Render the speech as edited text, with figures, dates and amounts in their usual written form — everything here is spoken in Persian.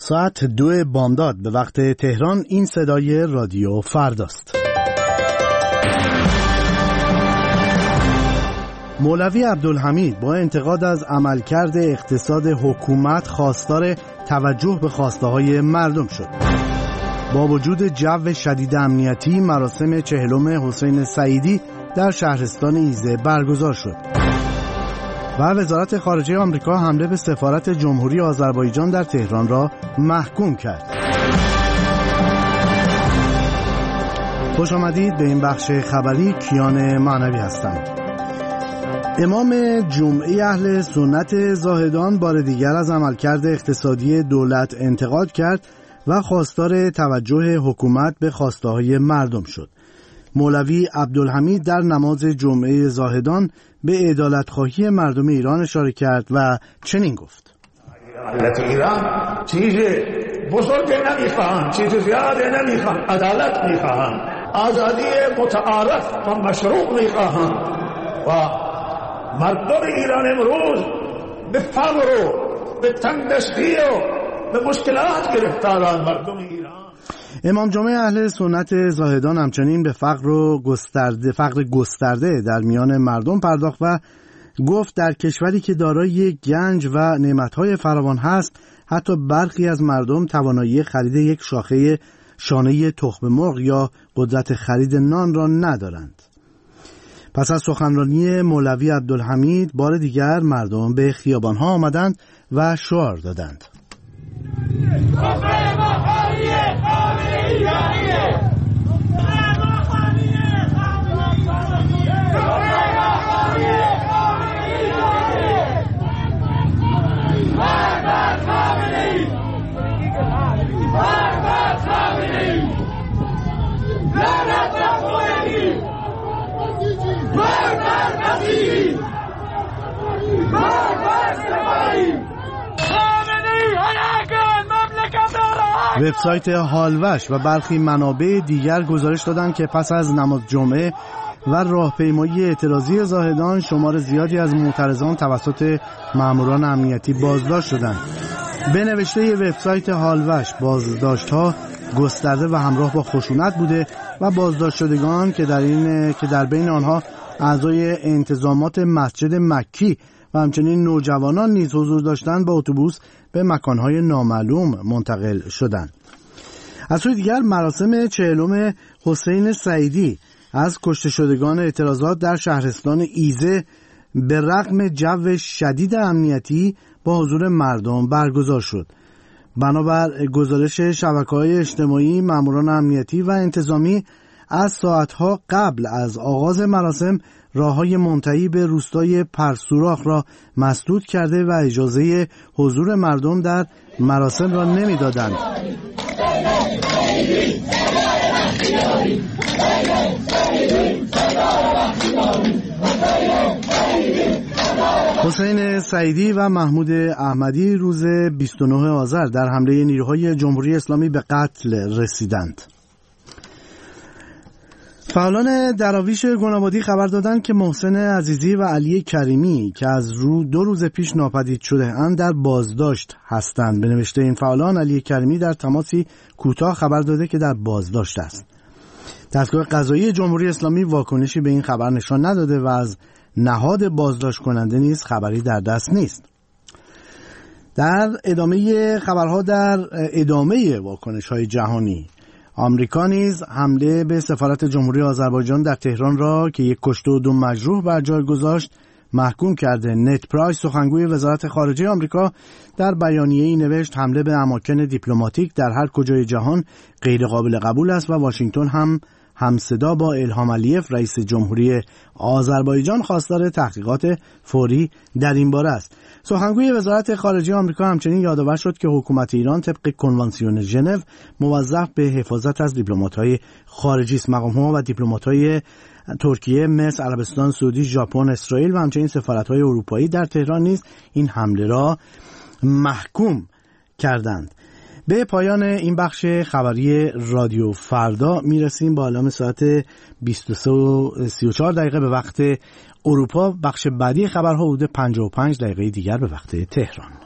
ساعت 2 بامداد به وقت تهران. این صدای رادیو فرداست. مولوی عبدالحمید با انتقاد از عملکرد اقتصاد حکومت خواستار توجه به خواسته‌های مردم شد. با وجود جو شدید امنیتی، مراسم 40 حسین سعیدی در شهرستان ایزه برگزار شد و وزارت خارجه آمریکا حمله به سفارت جمهوری آذربایجان در تهران را محکوم کرد. خوش آمدید به این بخش خبری. کیان معنوی هستم. امام جمعه اهل سنت زاهدان بار دیگر از عملکرد اقتصادی دولت انتقاد کرد و خواستار توجه حکومت به خواسته‌های مردم شد. مولوی عبدالحمید در نماز جمعه زاهدان به عدالت‌خواهی مردم ایران اشاره کرد و چنین گفت: ملت ایران چیز بزرگ نمیخواهند، چیز زیاد نمیخواهند، عدالت میخواهند، آزادی متعارف و مشروع میخواهند و مردم ایران امروز به فقر و به تنگدستی و به مشکلات گرفتارند. مردم ایران. امام جمعه اهل سنت زاهدان همچنین به فقر گسترده در میان مردم پرداخت و گفت در کشوری که دارای گنج و نعمت‌های فراوان هست، حتی برخی از مردم توانایی خرید یک شانه تخم مرغ یا قدرت خرید نان را ندارند. پس از سخنرانی مولوی عبدالحمید بار دیگر مردم به خیابان‌ها آمدند و شعار دادند: وبسایت حالوش و برخی منابع دیگر گزارش دادند که پس از نماز جمعه و راهپیمایی اعتراضی زاهدان شمار زیادی از معترضان توسط ماموران امنیتی بازداشت شدند. به نوشته وبسایت حالوش، بازداشت‌ها گسترده و همراه با خشونت بوده و بازداشت شدگان که در بین آنها اعضای انتظامات مسجد مکی و همچنین نوجوانان نیز حضور داشتند، با اتوبوس به مکانهای نامعلوم منتقل شدند. از سوی دیگر مراسم 40 حسین سعیدی از کشته شدگان اعتراضات در شهرستان ایزه به رغم جو شدید امنیتی با حضور مردم برگزار شد. بنابر گزارش شبکه‌های اجتماعی، ماموران امنیتی و انتظامی از ساعتها قبل از آغاز مراسم راه‌های منتهی به روستای پرسوراخ را مسدود کرده و اجازه حضور مردم در مراسم را نمی‌دادند. حسین سعیدی و محمود احمدی روز 29 آذر در حمله نیروهای جمهوری اسلامی به قتل رسیدند. فعالان دراویش گنابادی خبر دادند که محسن عزیزی و علی کریمی که از 2 روز پیش ناپدید شده اند در بازداشت هستند. به نوشته این فعالان، علی کریمی در تماسی کوتاه خبر داده که در بازداشت است. دستگاه قضایی جمهوری اسلامی واکنشی به این خبر نشان نداده و از نهاد بازداشت کننده نیز خبری در دست نیست. در ادامه خبرها، در ادامه واکنش‌های جهانی، آمریکا نیز حمله به سفارت جمهوری آذربایجان در تهران را که 1 کشته و 2 مجروح بر جای گذاشت محکوم کرده. نت پرایس، سخنگوی وزارت خارجه آمریکا، در بیانیه‌ای نوشت حمله به اماکن دیپلماتیک در هر کجای جهان غیر قابل قبول است و واشنگتن هم همصدا با الهام علیف رئیس جمهوری آذربایجان خواستار تحقیقات فوری در این باره است. سخنگوی وزارت خارجه آمریکا همچنین یادآور شد که حکومت ایران طبق کنوانسیون ژنو موظف به حفاظت از دیپلمات‌های خارجی است. مقام‌ها و دیپلمات‌های ترکیه، مصر، عربستان سعودی، ژاپن، اسرائیل و همچنین سفارت‌های اروپایی در تهران نیز این حمله را محکوم کردند. به پایان این بخش خبری رادیو فردا میرسیم. با اعلام ساعت 23:34 به وقت اروپا. بخش بعدی خبرها حدود 55 دقیقه دیگر به وقت تهران.